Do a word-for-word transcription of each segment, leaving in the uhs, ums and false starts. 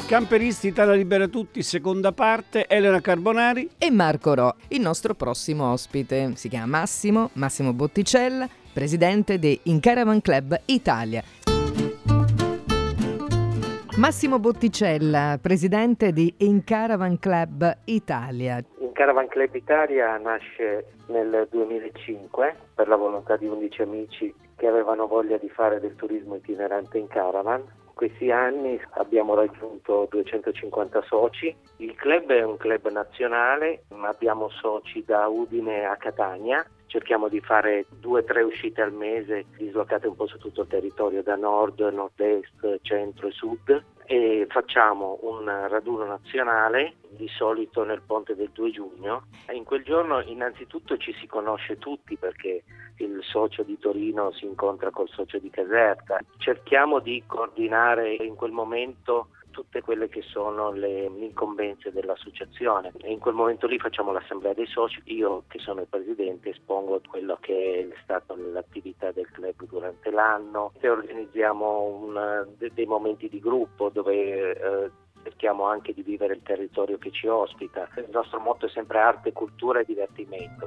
Camperisti Italia Libera Tutti, seconda parte, Elena Carbonari e Marco Ro. Il nostro prossimo ospite si chiama Massimo, Massimo Botticella, presidente di In Caravan Club Italia. Massimo Botticella, presidente di In Caravan Club Italia. In Caravan Club Italia nasce nel duemilacinque per la volontà di undici amici che avevano voglia di fare del turismo itinerante in caravan. In questi anni abbiamo raggiunto duecentocinquanta soci. Il club è un club nazionale, ma abbiamo soci da Udine a Catania. Cerchiamo di fare due o tre uscite al mese, dislocate un po' su tutto il territorio, da nord, nord-est, centro e sud, e facciamo un raduno nazionale, di solito nel ponte del due giugno. In quel giorno innanzitutto ci si conosce tutti perché il socio di Torino si incontra col socio di Caserta. Cerchiamo di coordinare in quel momento tutte quelle che sono le incombenze dell'associazione e in quel momento lì facciamo l'assemblea dei soci. Io, che sono il presidente, espongo quello che è stata l'attività del club durante l'anno e organizziamo un, de, dei momenti di gruppo dove eh, cerchiamo anche di vivere il territorio che ci ospita. Il nostro motto è sempre arte, cultura e divertimento.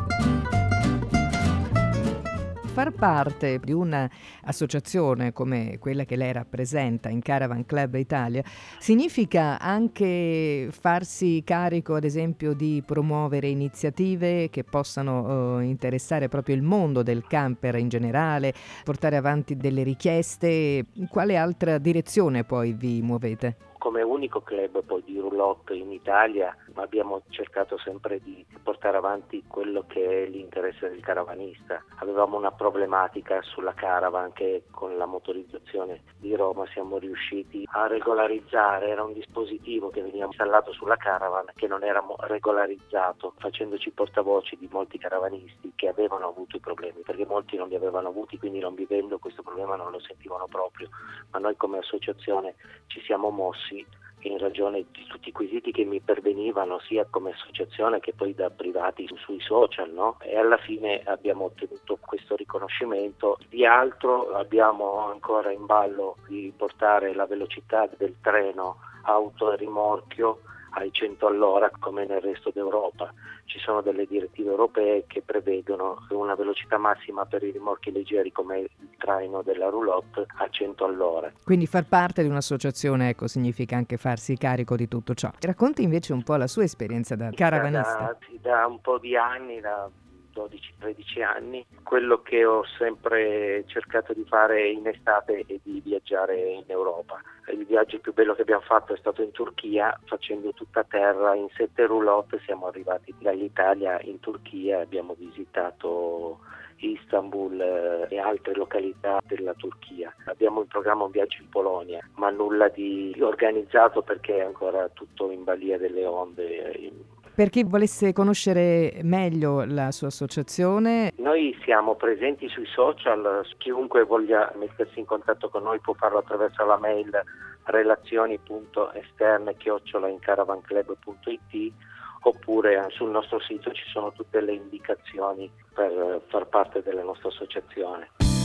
Far parte di un'associazione come quella che lei rappresenta, In Caravan Club Italia, significa anche farsi carico, ad esempio, di promuovere iniziative che possano uh, interessare proprio il mondo del camper in generale, portare avanti delle richieste. In quale altra direzione poi vi muovete? Come unico club poi di roulotte in Italia abbiamo cercato sempre di portare avanti quello che è l'interesse del caravanista. Avevamo una problematica sulla caravan che con la motorizzazione di Roma siamo riusciti a regolarizzare. Era un dispositivo che veniva installato sulla caravan che non era regolarizzato, facendoci portavoce di molti caravanisti che avevano avuto i problemi, perché molti non li avevano avuti, quindi non vivendo questo problema non lo sentivano proprio. Ma noi come associazione ci siamo mossi in ragione di tutti i quesiti che mi pervenivano sia come associazione che poi da privati sui social, no? E alla fine abbiamo ottenuto questo riconoscimento. Di altro abbiamo ancora in ballo di portare la velocità del treno auto e rimorchio ai cento all'ora come nel resto d'Europa. Ci sono delle direttive europee che prevedono una velocità massima per i rimorchi leggeri come il traino della roulotte a cento all'ora. Quindi far parte di un'associazione, ecco, significa anche farsi carico di tutto ciò. Racconti invece un po' la sua esperienza da caravanista. Da, da un po' di anni, da dodici tredici anni, quello che ho sempre cercato di fare in estate è di viaggiare in Europa. Il viaggio più bello che abbiamo fatto è stato in Turchia, facendo tutta terra in sette roulotte. Siamo arrivati dall'Italia in Turchia e abbiamo visitato Istanbul eh, e altre località della Turchia. Abbiamo in programma un viaggio in Polonia, ma nulla di organizzato perché è ancora tutto in balia delle onde. Eh, Per chi volesse conoscere meglio la sua associazione, noi siamo presenti sui social. Chiunque voglia mettersi in contatto con noi può farlo attraverso la mail relazioni punto esterne chiocciola incaravan-club punto it oppure sul nostro sito ci sono tutte le indicazioni per far parte della nostra associazione.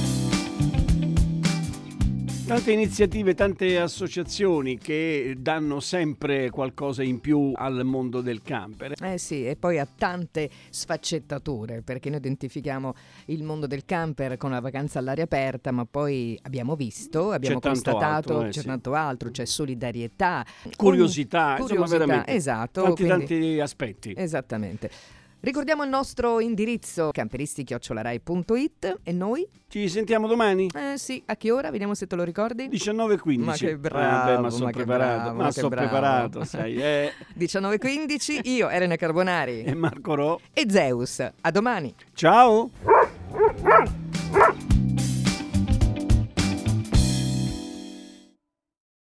Tante iniziative, tante associazioni che danno sempre qualcosa in più al mondo del camper. Eh sì, e poi ha tante sfaccettature, perché noi identifichiamo il mondo del camper con la vacanza all'aria aperta, ma poi abbiamo visto, abbiamo c'è tanto constatato, altro, eh, c'è sì. tanto altro, c'è solidarietà, Curiosità, ogni, insomma curiosità, veramente esatto, tanti quindi, tanti aspetti. Esattamente. Ricordiamo il nostro indirizzo camperisti chiocciola rai punto it e noi ci sentiamo domani? Eh sì, a che ora? Vediamo se te lo ricordi. diciannove e quindici. Ma che bravo, ah, beh, ma sono ma che preparato, bravo, ma, ma che sono bravo. preparato, sai. Eh. diciannove e quindici, io Elena Carbonari e Marco Ro e Zeus. A domani. Ciao.